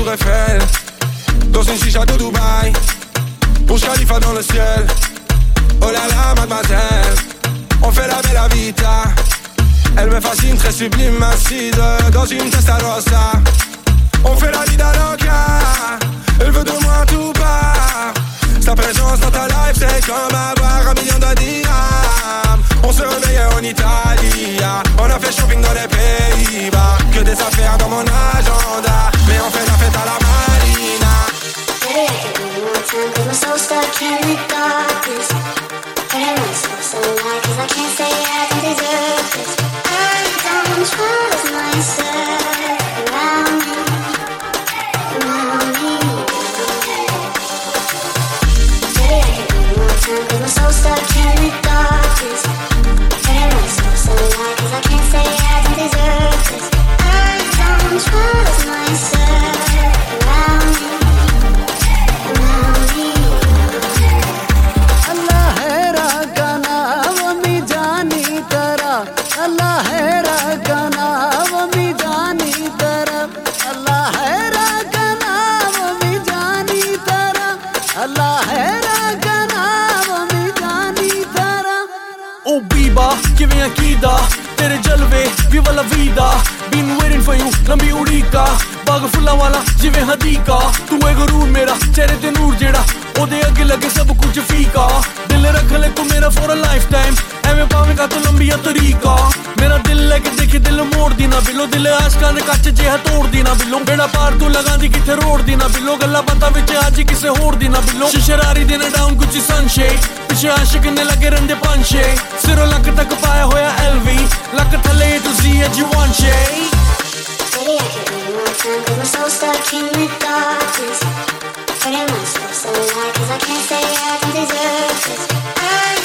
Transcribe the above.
Tour Eiffel, dans une chicha de Dubaï, Burj Khalifa dans le ciel. Oh là là, mademoiselle, on fait la bella vita. Elle me fascine, très sublime, assise dans une Testarossa. On fait la vida loca, elle veut de moi tout part. Sa présence dans ta life, c'est comme avoir 1 million de dirhams. On se réveillait en Italie, on a fait shopping dans les Pays-Bas. Que des affaires dans mon agenda, mais on fait la fête à la marina. Baby, I can be more time, cause my soul's stuck in the darkness. But I know it's so light, cause I can't say I don't deserve this. I don't trust myself around me, around me. Baby, I can be more time, cause my soul's stuck in the darkness. But I know it's so light, cause I can't say I don't deserve this. I don't trust myself around me, around me. Allah hai raga naam mi jaani tara, Allah hai raga naam mi jaani tara, Allah hai raga naam mi jaani tara, Allah hai raga naam mi jaani tara. Oh Biba, kiਵੇਂ akida ਤੇਰੇ ਜਲਵੇ ਵੀ ਵਾਲਾ ਵੀਦਾ been waiting for you ਲੰਬੀ ਉਡੀਕਾ ਬਾਗ ਫੁੱਲਾਂ ਵਾਲਾ ਜਿਵੇਂ ਹਦੀਕਾ ਤੂੰ ਏ ਗਰੂਰ ਮੇਰਾ ਚਿਹਰੇ ਤੇ ਨੂਰ ਜਿਹੜਾ ਉਹਦੇ ਅੱਗੇ ਲੱਗੇ ਸਭ ਕੁਝ ਫੀਕਾ ਦਿਲ ਰੱਖ ਲੈ ਤੂੰ ਮੇਰਾ for a lifetime ਐਵੇਂ ਪਾਵੇਂਗਾ ਤੂੰ ਲੰਬੀਆ ਤਰੀਕਾ ਮੇਰਾ ਦਿਲ ਲੈ ਕੇ ਦੇਖੇ ਦਿਲ ਮੋੜਦੀ ਨਾ ਬਿੱਲੋ ਦਿਲ ਆਸ਼ਕਾਂ ਦੇ ਕੱਚ ਜਿਹਾ ਤੋੜਦੀ ਨਾ ਬਿੱਲੋ ਬੇੜਾ ਪਾਰ ਤੂੰ ਲਗਾਂਦੀ ਕਿੱਥੇ ਰੋੜਦੀ ਨਾ ਬਿੱਲੋ ਗੱਲਾਂ ਬਾਤਾਂ ਵਿੱਚ ਅੱਜ ਕਿਸੇ ਹੋਰ ਦੀ ਨਾ ਬਿੱਲੋ ਸ਼ਰਾਰੀ ਦੇ ਨਾ ਡਾਊਨ ਕੁਝ ਸਨਸ਼ੇਡ ਪਿੱਛੇ ਆਸ਼ਿਕ ਨੇ ਲੱਗੇ ਰਹਿੰਦੇ ਪੰਛੇ ਸਿਰੋਂ ਲੱਕ ਤੱਕ ਪਾਇਆ ਹੋਇਆ LV ਲੱਕ ਥੱਲੇ ਤੁਸੀਂ ਅੱਜ one shade. Baby, I can be more time, cause my soul's stuck in the darkness. But I know it's so light, cause I can't say I don't deserve this. I